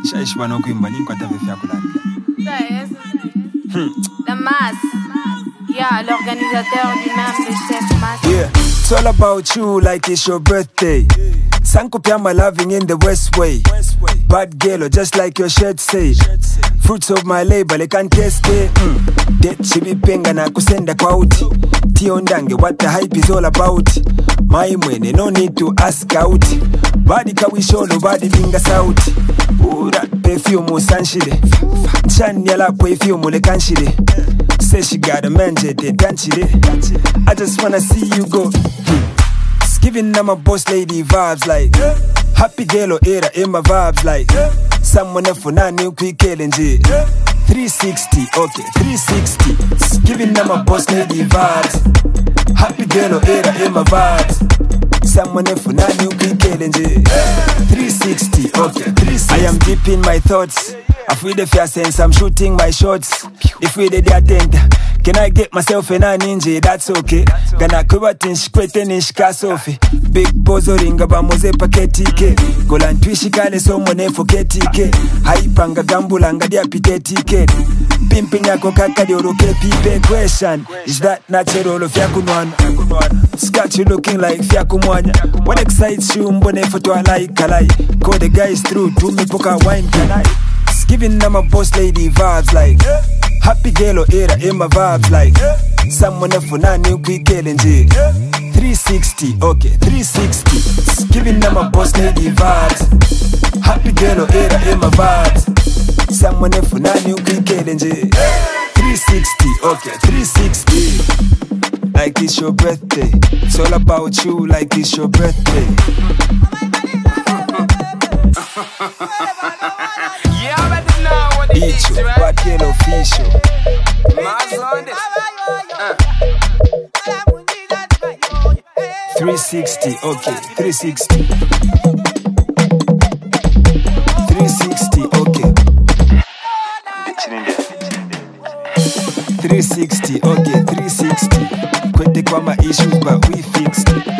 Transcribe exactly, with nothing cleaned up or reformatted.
Shaishwa no kuimba nini kwa tafe fya kulani. La masse. Yeah, l'organisateur lui-même, le chef masse. Yeah, it's all about you like it's your birthday. Sanko Pyama loving in the West Way. Bad girl, just like your shirt said. Fruits of my labor, they can't taste it. Mm. Det chibi penga na kusenda kwa uti. Tio ndange, what the hype is all about. My mwene, no need to ask out. Body kawisho, nobody linga sauti. Ura, perfume sanshide. Chan yala perfume le kanshide. Say she got a man, jete danchide. I just wanna see you go. Giving them a boss lady vibes like happy girl era in my vibes like someone for nani quick killing G three sixty, okay, three sixty. Giving them a boss lady vibes. Happy girl era in my vibes. Someone for nani quick killing G three sixty, okay, three sixty. I am deep in my thoughts. I feel the fear sense, I'm shooting my shots. If we did the attempt, can I get myself in a ninja? That's okay. Gonna cover things, kwete nishka sofi. Big bozo ringa ba moze paketike. Golan twishikale so mone foketike. Haipanga gambulanga dia pitetike. Pimping yako kaka di oroke pipe. Question, is that natural of yakunwana? Scotch you looking like fyakumwanya. What excites you mbone photo I like alai. Call the guys through to me poka wine kanai. Giving them a boss lady vibes like happy girl era in my vibes like someone for nani quick killing G three sixty, okay, three sixty. Giving them a boss lady vibes. Happy girl era in my vibes. Someone for nani quick killing G three sixty, okay, three sixty. Like it's your birthday. It's all about you like it's your birthday. Yeah, I better know what it Each is, right? bad girl official. Mass on this. Uh. three sixty, okay, three sixty. three sixty, okay. three sixty, okay, three sixty. Kwete kwa ma issues but we fixed it.